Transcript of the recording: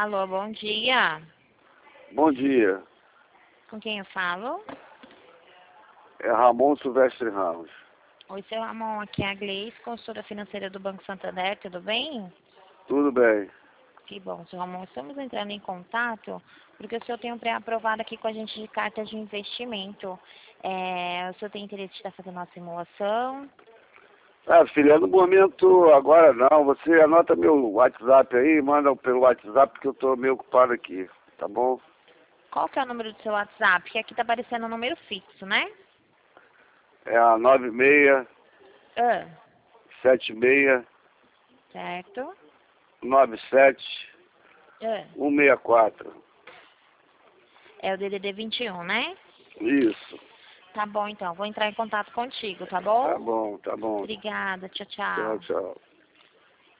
Alô, bom dia. Bom dia. Com quem eu falo? É Ramon Silvestre Ramos. Oi, seu Ramon, aqui é a Gleice, consultora financeira do Banco Santander, tudo bem? Tudo bem? Que bom, seu Ramon. Estamos entrando em contato porque o senhor tem um pré-aprovado aqui com a gente de cartas de investimento. O senhor tem interesse de estar fazendo uma simulação? Ah, filha, no momento agora não. Você anota meu WhatsApp aí, manda pelo WhatsApp porque eu tô meio ocupado aqui, tá bom? Qual que é o número do seu WhatsApp? Que aqui tá aparecendo um número fixo, né? É a 96 Ah, 76 certo. 97 Ah, 164. é o DDD 21, né? Isso. Tá bom, então. Vou entrar em contato contigo, tá Tá bom? bom, tá bom. Obrigada. Tchau, Tchau, tchau. tchau.